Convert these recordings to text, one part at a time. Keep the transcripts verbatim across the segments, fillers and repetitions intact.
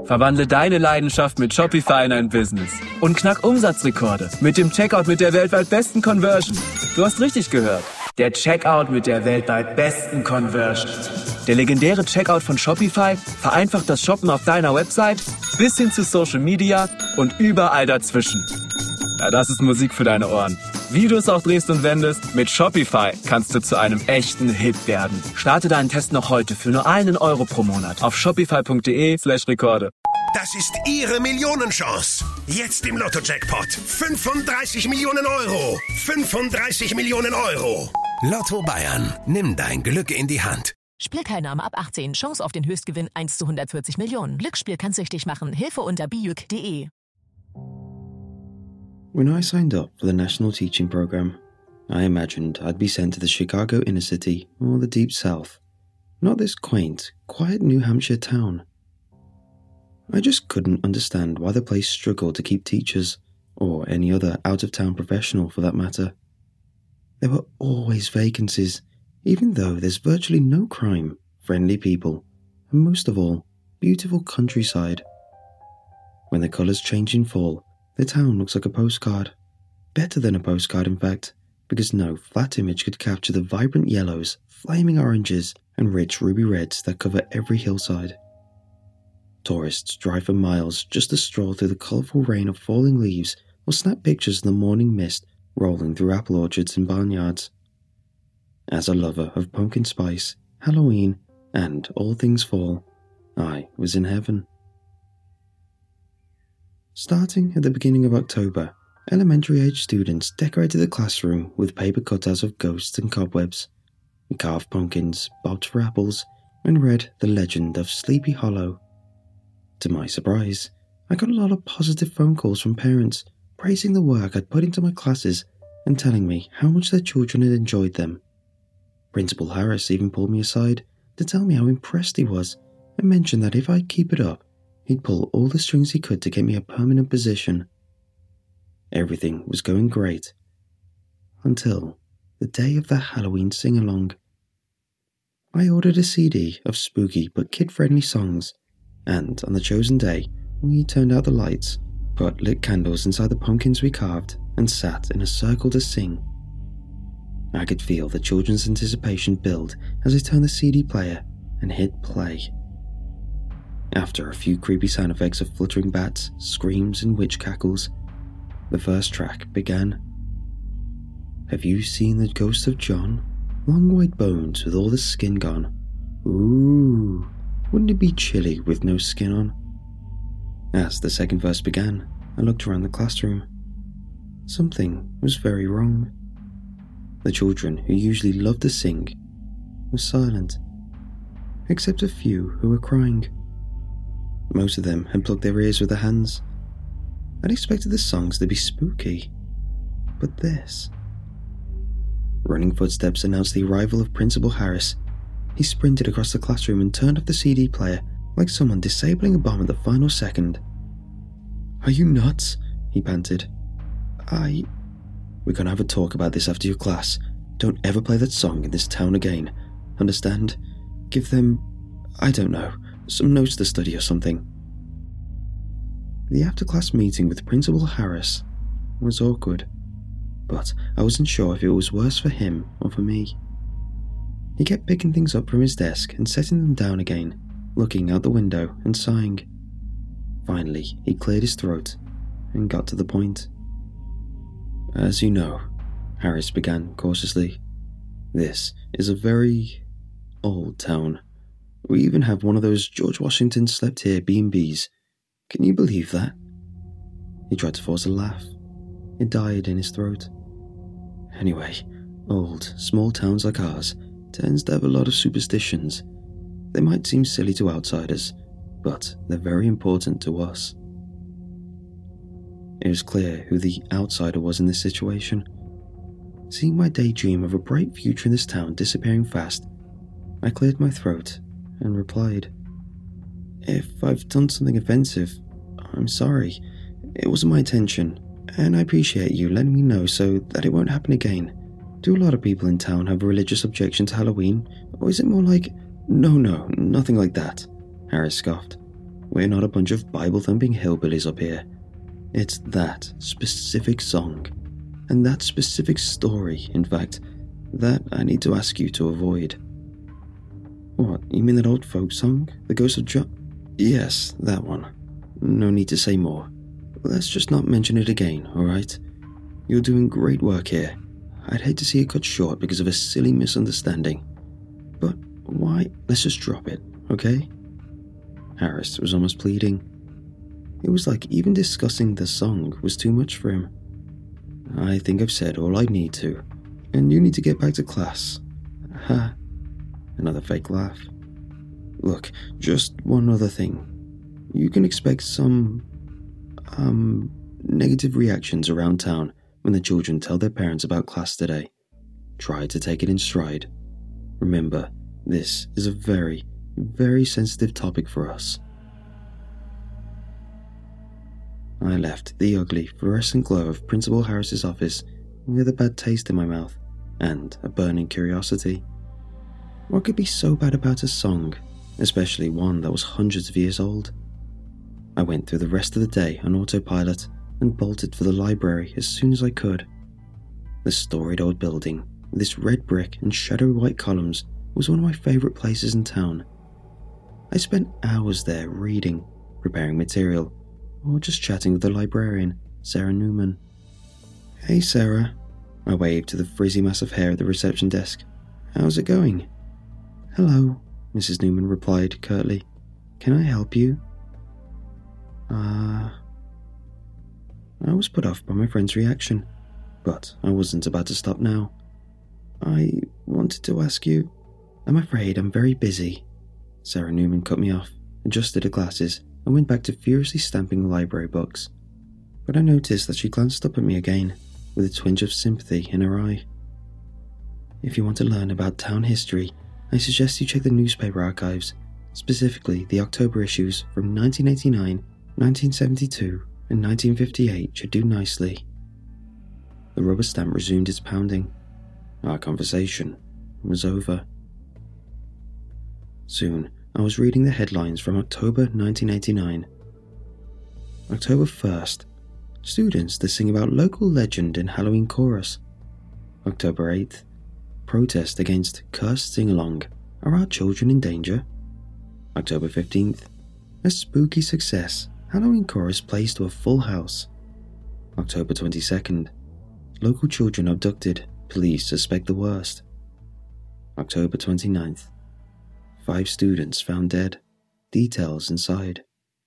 Verwandle deine Leidenschaft mit Shopify in ein Business und knack Umsatzrekorde mit dem Checkout mit der weltweit besten Conversion. Du hast richtig gehört. Der Checkout mit der weltweit besten Conversion. Der legendäre Checkout von Shopify vereinfacht das Shoppen auf deiner Website bis hin zu Social Media und überall dazwischen. Ja, das ist Musik für deine Ohren. Wie du es auch drehst und wendest, mit Shopify kannst du zu einem echten Hit werden. Starte deinen Test noch heute für nur einen Euro pro Monat auf shopify.de slash Rekorde. Das ist Ihre Millionenchance. Jetzt im Lotto-Jackpot. fünfunddreißig Millionen Euro. fünfunddreißig Millionen Euro. Lotto Bayern. Nimm dein Glück in die Hand. Spielteilnahme ab achtzehn. Chance auf den Höchstgewinn eins zu hundertvierzig Millionen. Glücksspiel kann süchtig machen. Hilfe unter biuk punkt de. When I signed up for the National Teaching Program, I imagined I'd be sent to the Chicago inner city or the Deep South, not this quaint, quiet New Hampshire town. I just couldn't understand why the place struggled to keep teachers, or any other out-of-town professional for that matter. There were always vacancies, even though there's virtually no crime, friendly people, and most of all, beautiful countryside. When the colours change in fall, the town looks like a postcard. Better than a postcard, in fact, because no flat image could capture the vibrant yellows, flaming oranges, and rich ruby reds that cover every hillside. Tourists drive for miles just to stroll through the colourful rain of falling leaves or snap pictures of the morning mist rolling through apple orchards and barnyards. As a lover of pumpkin spice, Halloween, and all things fall, I was in heaven. Starting at the beginning of October, elementary-age students decorated the classroom with paper cutouts of ghosts and cobwebs, carved pumpkins, bobbed for apples, and read the legend of Sleepy Hollow. To my surprise, I got a lot of positive phone calls from parents praising the work I'd put into my classes and telling me how much their children had enjoyed them. Principal Harris even pulled me aside to tell me how impressed he was and mentioned that if I'd keep it up, he'd pull all the strings he could to get me a permanent position. Everything was going great. Until the day of the Halloween sing-along. I ordered a C D of spooky but kid-friendly songs, and on the chosen day, we turned out the lights, put lit candles inside the pumpkins we carved, and sat in a circle to sing. I could feel the children's anticipation build as I turned the C D player and hit play. After a few creepy sound effects of fluttering bats, screams, and witch cackles, the first track began. Have you seen the ghost of John? Long white bones with all the skin gone. Ooh, wouldn't it be chilly with no skin on? As the second verse began, I looked around the classroom. Something was very wrong. The children, who usually loved to sing, were silent, except a few who were crying. Most of them had plugged their ears with their hands. I'd expected the songs to be spooky, but this... Running footsteps announced the arrival of Principal Harris. He sprinted across the classroom and turned off the C D player like someone disabling a bomb at the final second. Are you nuts? He panted. I... We're gonna have a talk about this after your class. Don't ever play that song in this town again. Understand? Give them, I don't know, some notes to study or something. The after-class meeting with Principal Harris was awkward, but I wasn't sure if it was worse for him or for me. He kept picking things up from his desk and setting them down again, looking out the window and sighing. Finally, he cleared his throat and got to the point. As you know, Harris began cautiously, this is a very old town. We even have one of those George Washington slept here B and B's. Can you believe that? He tried to force a laugh. It died in his throat. Anyway, old, small towns like ours tends to have a lot of superstitions. They might seem silly to outsiders, but they're very important to us. It was clear who the outsider was in this situation. Seeing my daydream of a bright future in this town disappearing fast, I cleared my throat and replied, If I've done something offensive, I'm sorry. It wasn't my intention, and I appreciate you letting me know so that it won't happen again. Do a lot of people in town have a religious objection to Halloween, or is it more like, no, no, nothing like that? Harris scoffed. we're not a bunch of Bible-thumping hillbillies up here. It's that specific song, and that specific story, in fact, that I need to ask you to avoid. What, you mean that old folk song? The Ghost of John? Yes, that one. No need to say more. Let's just not mention it again, alright? You're doing great work here. I'd hate to see it cut short because of a silly misunderstanding. But why? Let's just drop it, okay? Harris was almost pleading. It was like even discussing the song was too much for him. I think I've said all I need to, and you need to get back to class. Ha. Another fake laugh. Look, just one other thing. You can expect some, um, negative reactions around town when the children tell their parents about class today. Try to take it in stride. Remember, this is a very, very sensitive topic for us. I left the ugly, fluorescent glow of Principal Harris's office with a bad taste in my mouth and a burning curiosity. What could be so bad about a song, especially one that was hundreds of years old? I went through the rest of the day on autopilot and bolted for the library as soon as I could. The storied old building, with its red brick and shadowy white columns, was one of my favourite places in town. I spent hours there reading, preparing material, or just chatting with the librarian, Sarah Newman. Hey Sarah, I waved to the frizzy mass of hair at the reception desk. How's it going? Hello, Missus Newman replied curtly. Can I help you? Ah. Uh, I was put off by my friend's reaction, but I wasn't about to stop now. I wanted to ask you. I'm afraid I'm very busy. Sarah Newman cut me off, adjusted her glasses, and went back to furiously stamping the library books. But I noticed that she glanced up at me again, with a twinge of sympathy in her eye. If you want to learn about town history, I suggest you check the newspaper archives, specifically the October issues from nineteen eighty-nine, nineteen seventy-two, and nineteen fifty-eight should do nicely. The rubber stamp resumed its pounding. Our conversation was over. Soon, I was reading the headlines from October nineteen eighty-nine. October first. Students to sing about local legend in Halloween chorus. October eighth. Protest against cursed sing-along. Are our children in danger? October fifteenth. A spooky success. Halloween chorus plays to a full house. October twenty-second. Local children abducted. Police suspect the worst. October twenty-ninth. Five students found dead. Details inside.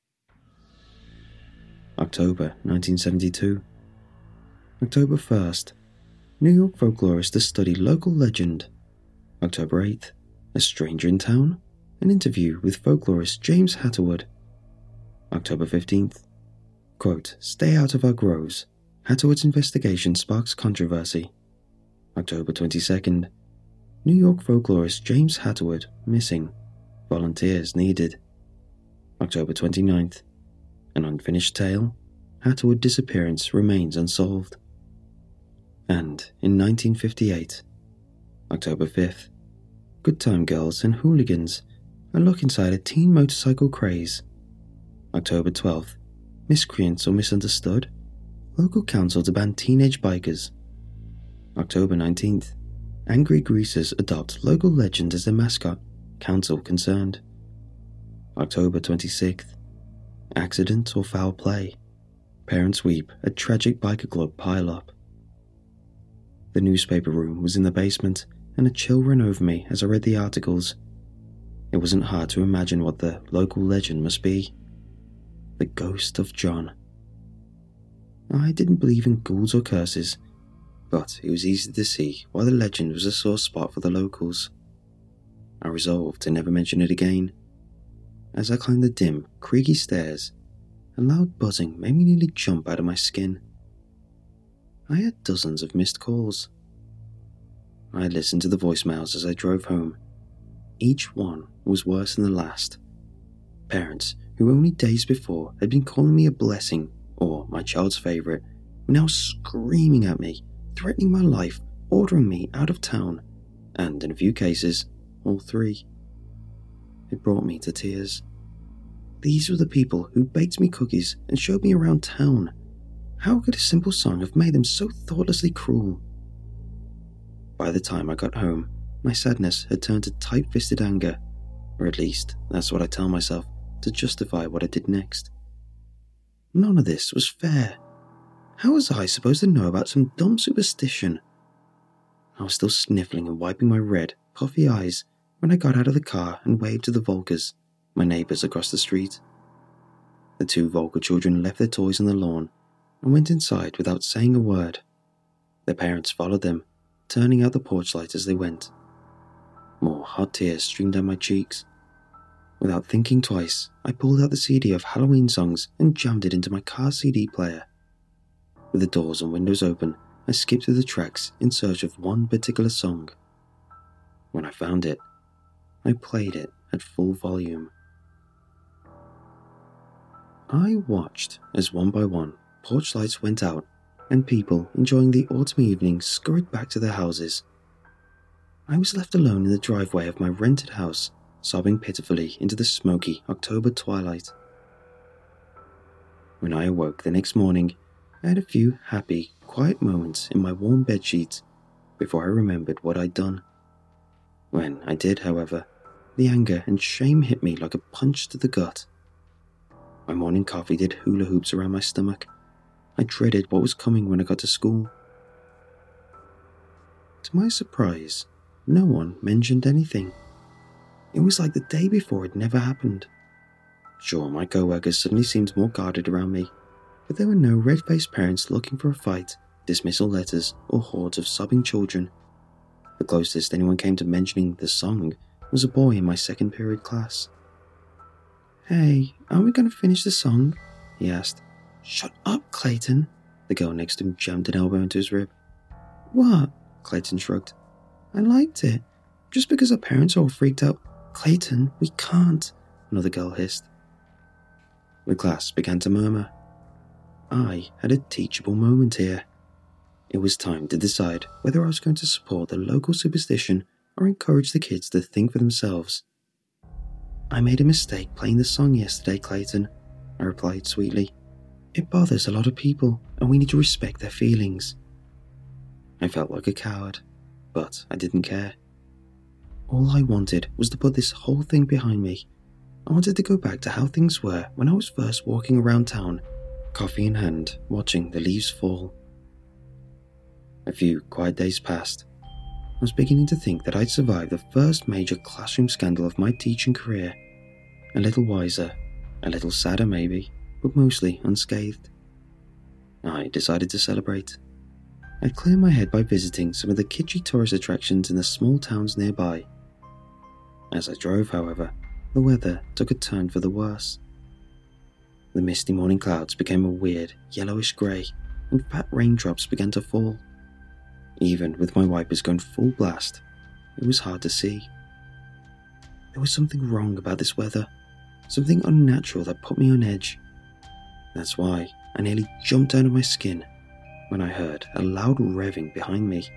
October nineteen seventy-two. October first. New York folklorist to study local legend. October eighth. A stranger in town? An interview with folklorist James Hatterwood. October fifteenth. Quote, stay out of our groves. Hatterwood's investigation sparks controversy. October twenty-second. New York folklorist James Hatterwood missing. Volunteers needed. October twenty-ninth. An unfinished tale. Hatterwood disappearance remains unsolved. And in nineteen fifty-eight. October fifth. Good time girls and hooligans. A look inside a teen motorcycle craze. October twelfth. Miscreants or misunderstood. Local council to ban teenage bikers. October nineteenth. Angry greasers adopt local legend as their mascot. Council concerned. October twenty-sixth. Accident or foul play. Parents weep at tragic biker club pile-up. The newspaper room was in the basement, and a chill ran over me as I read the articles. It wasn't hard to imagine what the local legend must be. The Ghost of John. I didn't believe in ghouls or curses, but it was easy to see why the legend was a sore spot for the locals. I resolved to never mention it again. As I climbed the dim, creaky stairs, a loud buzzing made me nearly jump out of my skin. I had dozens of missed calls. I listened to the voicemails as I drove home. Each one was worse than the last. Parents who only days before had been calling me a blessing or my child's favourite were now screaming at me, threatening my life, ordering me out of town, and in a few cases, all three. It brought me to tears. these were the people who baked me cookies and showed me around town. How could a simple song have made them so thoughtlessly cruel? By the time I got home, my sadness had turned to tight-fisted anger, or at least that's what I tell myself to justify what I did next. None of this was fair. How was I supposed to know about some dumb superstition? I was still sniffling and wiping my red, puffy eyes when I got out of the car and waved to the Volkers, my neighbours across the street. The two Volker children left their toys on the lawn and went inside without saying a word. Their parents followed them, turning out the porch light as they went. More hot tears streamed down my cheeks. Without thinking twice, I pulled out the C D of Halloween songs and jammed it into my car C D player. With the doors and windows open, I skipped through the tracks in search of one particular song. When I found it, I played it at full volume. I watched as one by one porch lights went out and people enjoying the autumn evening scurried back to their houses. I was left alone in the driveway of my rented house, sobbing pitifully into the smoky October twilight. When I awoke the next morning, I had a few happy, quiet moments in my warm bedsheets before I remembered what I'd done. When I did, however, the anger and shame hit me like a punch to the gut. My morning coffee did hula hoops around my stomach. I dreaded what was coming when I got to school. To my surprise, no one mentioned anything. It was like the day before it never happened. Sure, my co-workers suddenly seemed more guarded around me, but there were no red-faced parents looking for a fight, dismissal letters, or hordes of sobbing children. The closest anyone came to mentioning the song was a boy in my second period class. "Hey, aren't we going to finish the song?" he asked. "Shut up, Clayton." The girl next to him jammed an elbow into his rib. "What?" Clayton shrugged. "I liked it. Just because our parents are all freaked out." "Clayton, we can't," another girl hissed. The class began to murmur. I had a teachable moment here. It was time to decide whether I was going to support the local superstition or encourage the kids to think for themselves. "I made a mistake playing the song yesterday, Clayton," I replied sweetly. "It bothers a lot of people, and we need to respect their feelings." I felt like a coward, but I didn't care. All I wanted was to put this whole thing behind me. I wanted to go back to how things were when I was first walking around town, coffee in hand, watching the leaves fall. A few quiet days passed. I was beginning to think that I'd survived the first major classroom scandal of my teaching career. A little wiser, a little sadder maybe, but mostly unscathed. I decided to celebrate. I'd clear my head by visiting some of the kitschy tourist attractions in the small towns nearby. As I drove, however, the weather took a turn for the worse. The misty morning clouds became a weird, yellowish grey, and fat raindrops began to fall. Even with my wipers going full blast, it was hard to see. There was something wrong about this weather, something unnatural that put me on edge. That's why I nearly jumped out of my skin when I heard a loud revving behind me.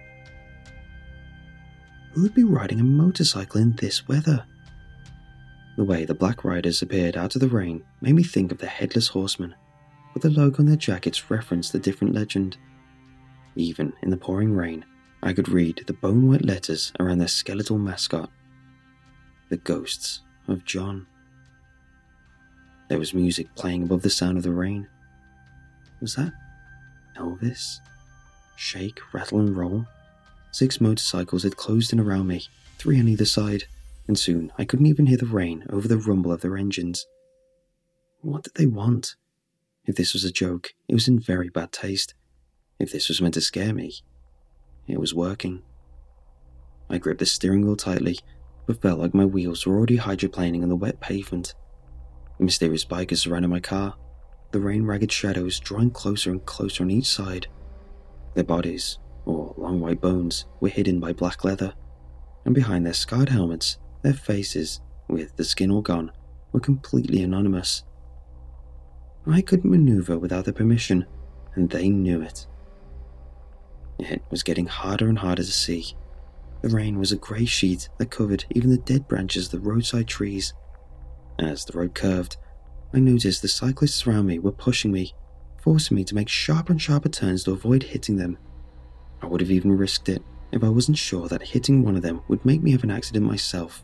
Who would be riding a motorcycle in this weather? The way the Black Riders appeared out of the rain made me think of the Headless Horseman, but the logo on their jackets referenced a different legend. Even in the pouring rain, I could read the bone-wet letters around their skeletal mascot. The Ghosts of John. There was music playing above the sound of the rain. Was that Elvis? Shake, rattle and roll. Six motorcycles had closed in around me, three on either side, and soon I couldn't even hear the rain over the rumble of their engines. What did they want? If this was a joke, it was in very bad taste. If this was meant to scare me, it was working. I gripped the steering wheel tightly, but felt like my wheels were already hydroplaning on the wet pavement. The mysterious bikers surrounded my car, the rain-ragged shadows drawing closer and closer on each side. Their bodies, or long white bones, were hidden by black leather, and behind their scarred helmets, their faces, with the skin all gone, were completely anonymous. I couldn't maneuver without their permission, and they knew it. It was getting harder and harder to see. The rain was a grey sheet that covered even the dead branches of the roadside trees. As the road curved, I noticed the cyclists around me were pushing me, forcing me to make sharper and sharper turns to avoid hitting them. I would have even risked it if I wasn't sure that hitting one of them would make me have an accident myself.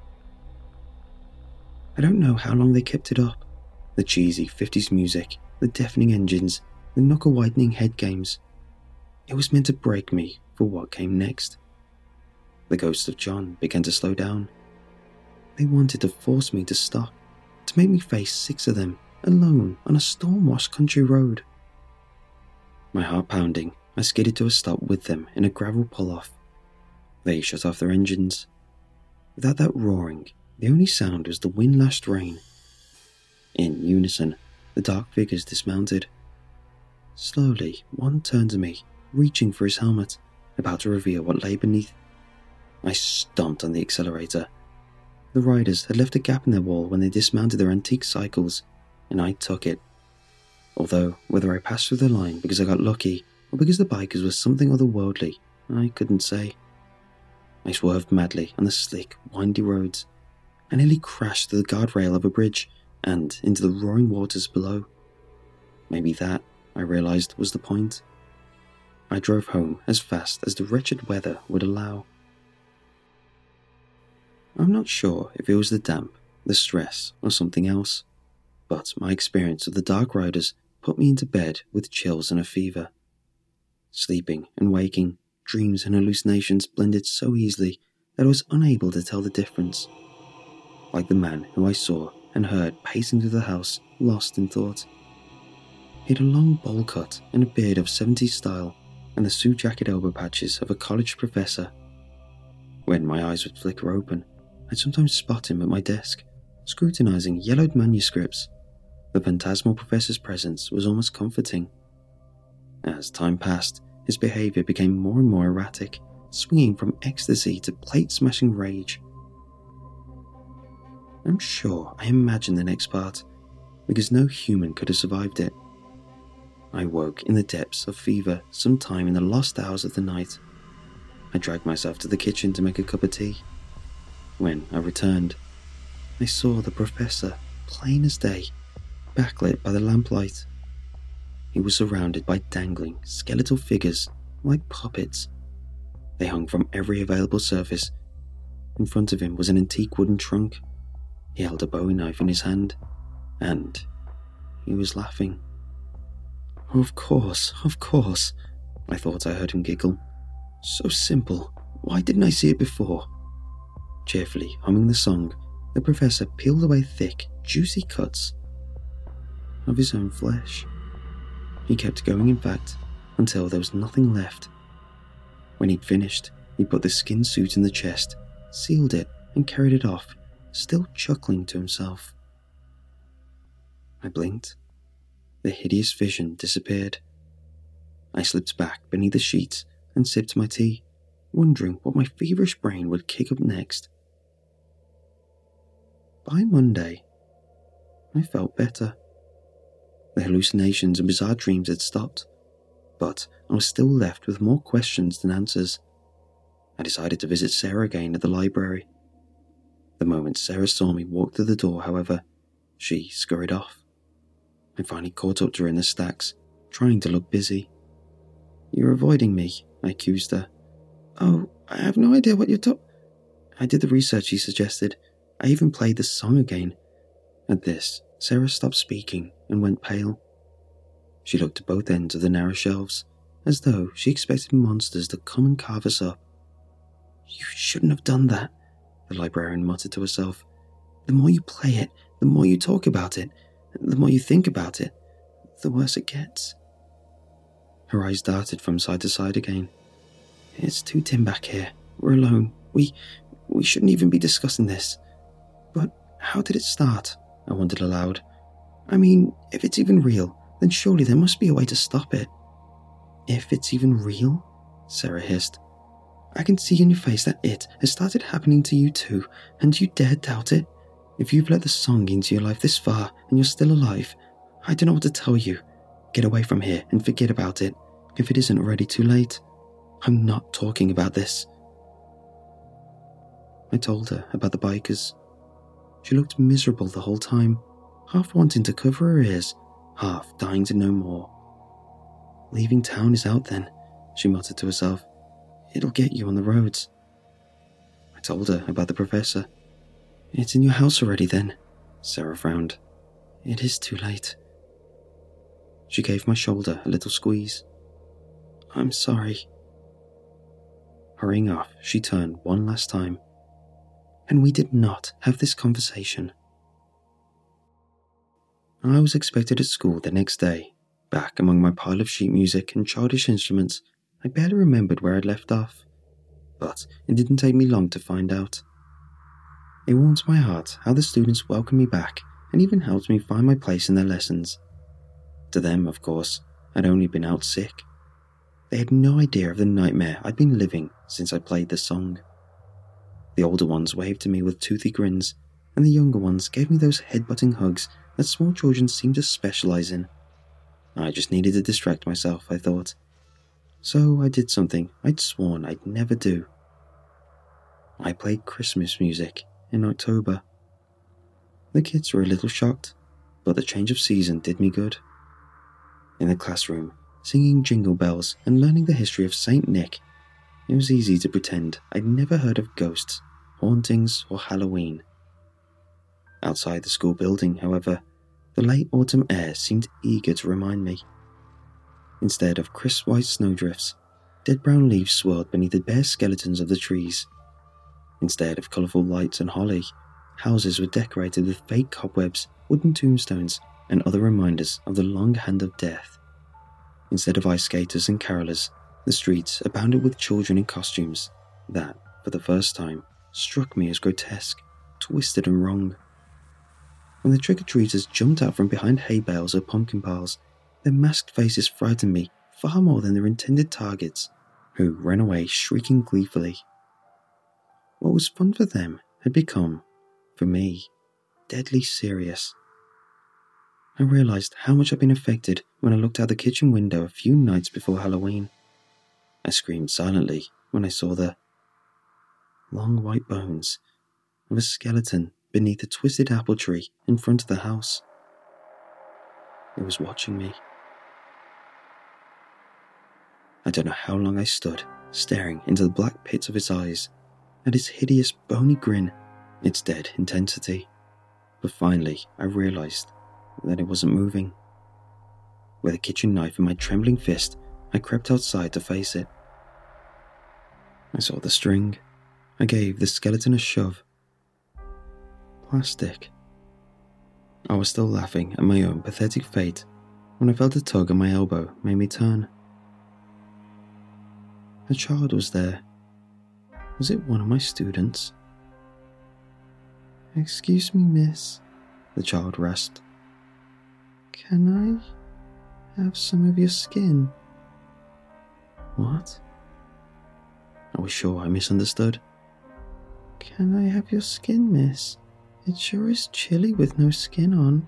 I don't know how long they kept it up. The cheesy fifties music, the deafening engines, the knuckle-widening head games. It was meant to break me for what came next. The ghost of John began to slow down. They wanted to force me to stop, to make me face six of them, alone on a storm-washed country road. My heart pounding, I skidded to a stop with them in a gravel pull-off. They shut off their engines. Without that roaring, the only sound was the wind-lashed rain. In unison, the dark figures dismounted. Slowly, one turned to me, reaching for his helmet, about to reveal what lay beneath. I stomped on the accelerator. The riders had left a gap in their wall when they dismounted their antique cycles, and I took it. Although, whether I passed through the line because I got lucky, or because the bikers were something otherworldly, I couldn't say. I swerved madly on the slick, windy roads. I nearly crashed through the guardrail of a bridge, and into the roaring waters below. Maybe that, I realised, was the point. I drove home as fast as the wretched weather would allow. I'm not sure if it was the damp, the stress, or something else, but my experience of the Dark Riders put me into bed with chills and a fever. Sleeping and waking, dreams and hallucinations blended so easily that I was unable to tell the difference. Like the man who I saw and heard pacing through the house, lost in thought. He had a long bowl cut and a beard of seventies style, and the suit jacket elbow patches of a college professor. When my eyes would flicker open, I'd sometimes spot him at my desk, scrutinizing yellowed manuscripts. The phantasmal professor's presence was almost comforting. As time passed, his behavior became more and more erratic, swinging from ecstasy to plate-smashing rage. I'm sure I imagined the next part, because no human could have survived it. I woke in the depths of fever sometime in the lost hours of the night. I dragged myself to the kitchen to make a cup of tea. When I returned, I saw the professor, plain as day, backlit by the lamplight. He was surrounded by dangling, skeletal figures like puppets. They hung from every available surface. In front of him was an antique wooden trunk. He held a bowie knife in his hand, and he was laughing. Of course, of course, I thought I heard him giggle. So simple, why didn't I see it before? Cheerfully humming the song, the professor peeled away thick, juicy cuts of his own flesh. He kept going, in fact, until there was nothing left. When he'd finished, he put the skin suit in the chest, sealed it, and carried it off, still chuckling to himself. I blinked. The hideous vision disappeared. I slipped back beneath the sheets and sipped my tea, wondering what my feverish brain would kick up next. By Monday, I felt better. The hallucinations and bizarre dreams had stopped, but I was still left with more questions than answers. I decided to visit Sarah again at the library. The moment Sarah saw me walk through the door, however, she scurried off. I finally caught up to her in the stacks, trying to look busy. "You're avoiding me," I accused her. "Oh, I have no idea what you're talking..." I did the research she suggested. I even played the song again. At this, Sarah stopped speaking and went pale. She looked at both ends of the narrow shelves, as though she expected monsters to come and carve us up. "You shouldn't have done that," the librarian muttered to herself. "The more you play it, the more you talk about it, the more you think about it, the worse it gets." Her eyes darted from side to side again. "It's too dim back here. We're alone. We... we shouldn't even be discussing this." "But how did it start?" I wondered aloud. "I mean, if it's even real, then surely there must be a way to stop it." "If it's even real?" Sarah hissed. "I can see in your face that it has started happening to you too, and you dare doubt it? If you've let the song into your life this far and you're still alive, I don't know what to tell you. Get away from here and forget about it, if it isn't already too late. I'm not talking about this." I told her about the bikers. She looked miserable the whole time. half wanting to cover her ears, half dying to know more. "Leaving town is out then," she muttered to herself. "It'll get you on the roads." I told her about the professor. "It's in your house already then," Sarah frowned. "It is too late." She gave my shoulder a little squeeze. "I'm sorry." Hurrying off, she turned one last time. And we did not have this conversation. I was expected at school the next day. Back among my pile of sheet music and childish instruments, I barely remembered where I'd left off. But it didn't take me long to find out. It warms my heart how the students welcomed me back and even helped me find my place in their lessons. To them, of course, I'd only been out sick. They had no idea of the nightmare I'd been living since I played the song. The older ones waved to me with toothy grins, and the younger ones gave me those head-butting hugs that small children seem to specialize in. I just needed to distract myself, I thought. So I did something I'd sworn I'd never do. I played Christmas music in October. The kids were a little shocked, but the change of season did me good. In the classroom, singing Jingle Bells and learning the history of Saint Nick, it was easy to pretend I'd never heard of ghosts, hauntings, or Halloween. Outside the school building, however, the late autumn air seemed eager to remind me. Instead of crisp white snowdrifts, dead brown leaves swirled beneath the bare skeletons of the trees. Instead of colourful lights and holly, houses were decorated with fake cobwebs, wooden tombstones, and other reminders of the long hand of death. Instead of ice skaters and carolers, the streets abounded with children in costumes that, for the first time, struck me as grotesque, twisted and wrong. When the trick-or-treaters jumped out from behind hay bales or pumpkin piles, their masked faces frightened me far more than their intended targets, who ran away shrieking gleefully. What was fun for them had become, for me, deadly serious. I realised how much I'd been affected when I looked out the kitchen window a few nights before Halloween. I screamed silently when I saw the long white bones of a skeleton beneath a twisted apple tree in front of the house. It was watching me. I don't know how long I stood, staring into the black pits of its eyes, at its hideous bony grin, its dead intensity. But finally I realised that it wasn't moving. With a kitchen knife in my trembling fist, I crept outside to face it. I saw the string. I gave the skeleton a shove. Plastic. I was still laughing at my own pathetic fate when I felt a tug on my elbow made me turn. A child was there. Was it one of my students? "Excuse me, miss," the child rasped. "Can I have some of your skin?" What? I was sure I misunderstood. "Can I have your skin, miss? It sure is chilly with no skin on."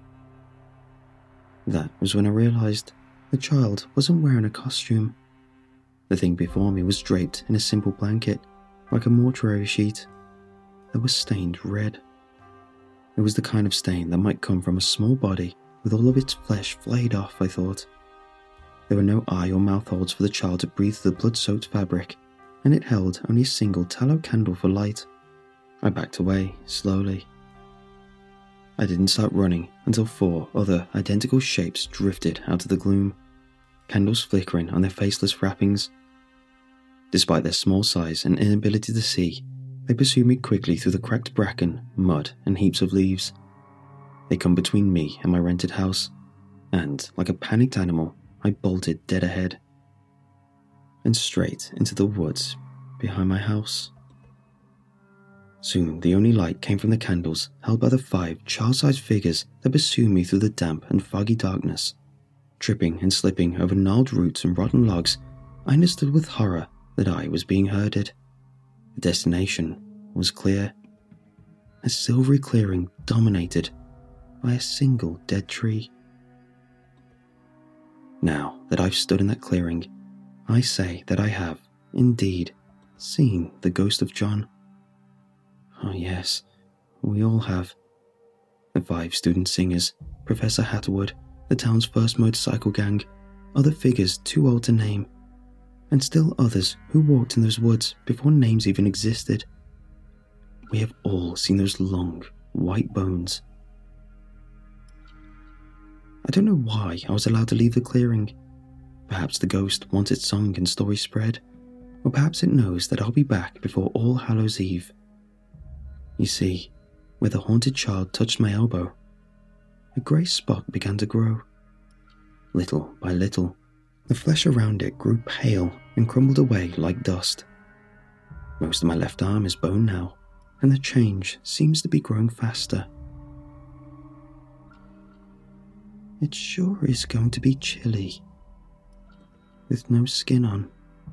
That was when I realised the child wasn't wearing a costume. The thing before me was draped in a simple blanket, like a mortuary sheet, that was stained red. It was the kind of stain that might come from a small body with all of its flesh flayed off, I thought. There were no eye or mouth holes for the child to breathe through the blood-soaked fabric, and it held only a single tallow candle for light. I backed away, slowly. I didn't start running until four other identical shapes drifted out of the gloom, candles flickering on their faceless wrappings. Despite their small size and inability to see, they pursued me quickly through the cracked bracken, mud, and heaps of leaves. They come between me and my rented house, and, like a panicked animal, I bolted dead ahead, and straight into the woods behind my house. Soon the only light came from the candles held by the five child-sized figures that pursued me through the damp and foggy darkness. Tripping and slipping over gnarled roots and rotten logs, I understood with horror that I was being herded. The destination was clear. A silvery clearing dominated by a single dead tree. Now that I've stood in that clearing, I say that I have, indeed, seen the ghost of John. Oh yes, we all have. The five student singers, Professor Hatterwood, the town's first motorcycle gang, other figures too old to name, and still others who walked in those woods before names even existed. We have all seen those long, white bones. I don't know why I was allowed to leave the clearing. Perhaps the ghost wants its song and story spread, or perhaps it knows that I'll be back before All Hallows Eve. You see, where the haunted child touched my elbow, a grey spot began to grow. Little by little, the flesh around it grew pale and crumbled away like dust. Most of my left arm is bone now, and the change seems to be growing faster. It sure is going to be chilly, with no skin on.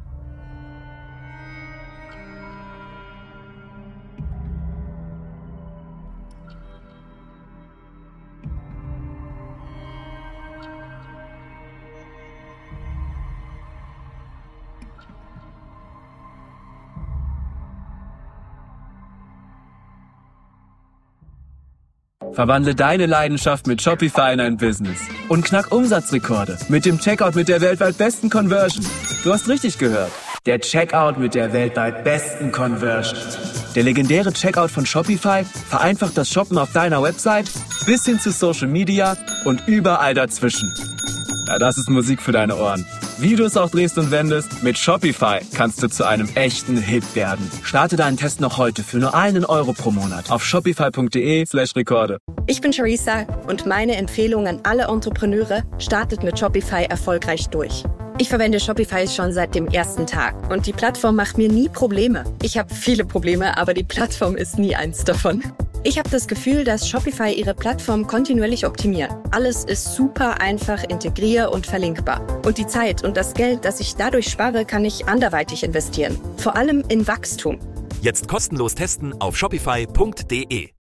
Verwandle deine Leidenschaft mit Shopify in ein Business und knack Umsatzrekorde mit dem Checkout mit der weltweit besten Conversion. Du hast richtig gehört. Der Checkout mit der weltweit besten Conversion. Der legendäre Checkout von Shopify vereinfacht das Shoppen auf deiner Website bis hin zu Social Media und überall dazwischen. Ja, das ist Musik für deine Ohren. Wie du es auch drehst und wendest, mit Shopify kannst du zu einem echten Hit werden. Starte deinen Test noch heute für nur einen Euro pro Monat auf shopify.de slash Rekorde. Ich bin Charissa und meine Empfehlung an alle Entrepreneure: startet mit Shopify erfolgreich durch. Ich verwende Shopify schon seit dem ersten Tag und die Plattform macht mir nie Probleme. Ich habe viele Probleme, aber die Plattform ist nie eins davon. Ich habe das Gefühl, dass Shopify ihre Plattform kontinuierlich optimiert. Alles ist super einfach integrier- und verlinkbar. Und die Zeit und das Geld, das ich dadurch spare, kann ich anderweitig investieren. Vor allem in Wachstum. Jetzt kostenlos testen auf shopify punkt de.